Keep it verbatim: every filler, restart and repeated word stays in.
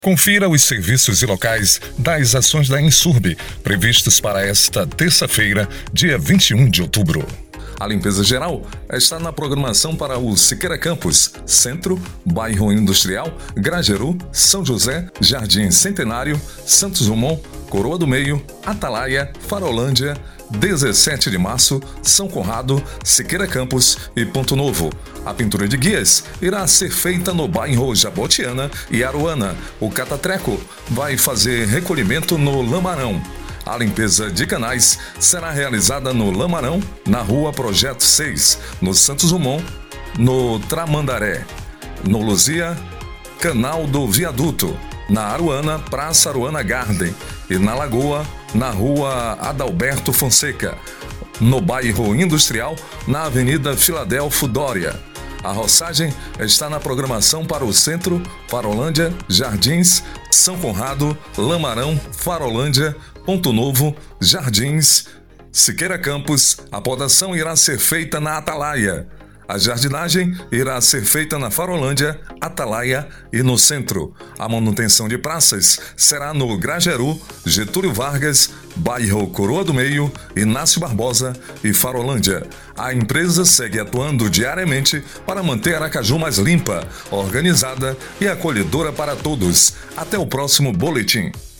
Confira os serviços e locais das ações da Insurb, previstos para esta terça-feira, dia vinte e um de outubro. A limpeza geral está na programação para o Siqueira Campus, Centro, Bairro Industrial, Grajaru, São José, Jardim Centenário, Santos Dumont, Coroa do Meio, Atalaia, Farolândia, dezessete de março, São Conrado, Siqueira Campos e Ponto Novo. A pintura de guias irá ser feita no bairro Jabotiana e Aruana. O Catatreco vai fazer recolhimento no Lamarão. A limpeza de canais será realizada no Lamarão, na Rua Projeto seis, no Santos Dumont, no Tramandaré, no Luzia, Canal do Viaduto, na Aruana, Praça Aruana Garden e na Lagoa, na Rua Adalberto Fonseca, no bairro Industrial, na Avenida Filadélfo Dória. A roçagem está na programação para o Centro, Farolândia, Jardins, São Conrado, Lamarão, Farolândia, Ponto Novo, Jardins, Siqueira Campos. A podação irá ser feita na Atalaia. A jardinagem irá ser feita na Farolândia, Atalaia e no Centro. A manutenção de praças será no Grajaru, Getúlio Vargas, bairro Coroa do Meio, Inácio Barbosa e Farolândia. A empresa segue atuando diariamente para manter Aracaju mais limpa, organizada e acolhedora para todos. Até o próximo boletim.